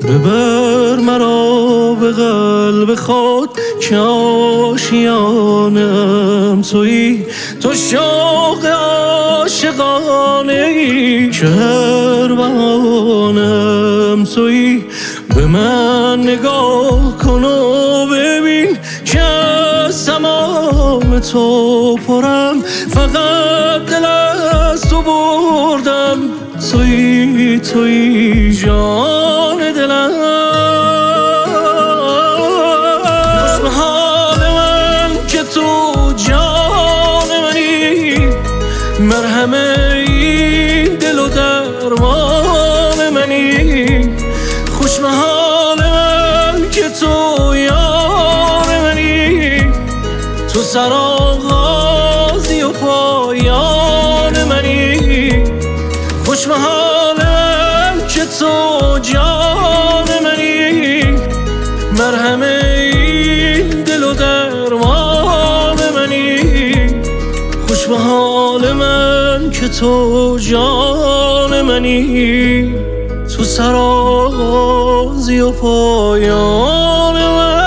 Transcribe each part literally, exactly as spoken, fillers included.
ببر مرا به قلب خود که آشیانم تویی، تو شوق عاشقانه ای که هر بهانم تویی. به من نگاه کن و ببین که از تمام تو پرم، فقط دل از تو بردم تویی، تویی جان دلم. خوش به حال من که تو جان منی، مرهم این دل و درمان منی. خوش به حال من که تو یار منی، تو سرآغازی و پایان منی. خوش به حال من که تو جان منی، مرهم این دل و درمان منی. خوش به حال من که تو جان منی، تو سرآغازی و پایان منی.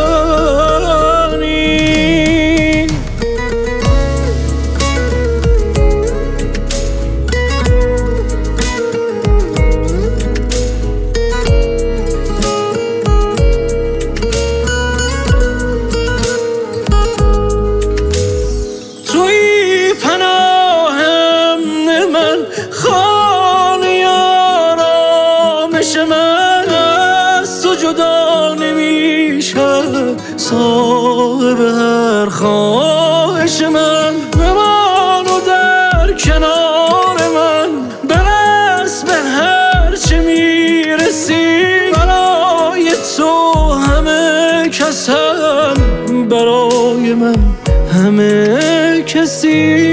توی پناه امن من، خانه آرامش من، از تو جدا نمیشم صاحب هر خواهش من. بمان و در کنار من، برس به هر چه میرسی. برای تو همه کسم، برای من همه کسی.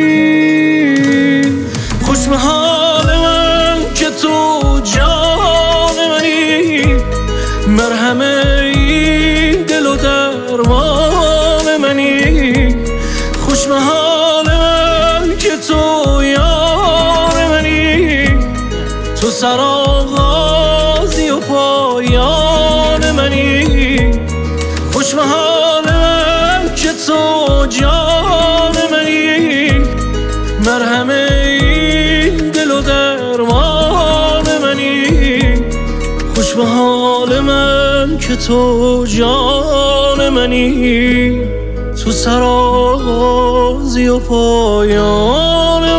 خوش به حال من که تو جان منی، مرهم این دل و درمان منی. خوش به حال من که تو یار منی، تو سرآغازی و پایان منی. خوش به حال من که تو جان منی، مرهم این دل و درمان منی. خوش به حال من که تو جان منی، تو سرآغازی و پایان